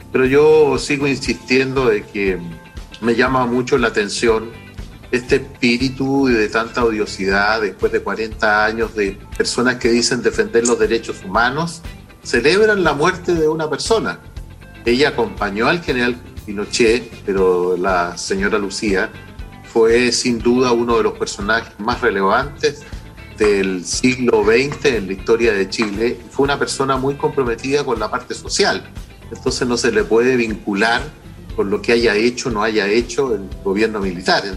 pero yo sigo insistiendo de que me llama mucho la atención este espíritu de tanta odiosidad después de 40 años de personas que dicen defender los derechos humanos, celebran la muerte de una persona. Ella acompañó al general Pinochet, pero la señora Lucía fue sin duda uno de los personajes más relevantes del siglo XX en la historia de Chile. Fue una persona muy comprometida con la parte social, entonces no se le puede vincular con lo que haya hecho o no haya hecho el gobierno militar.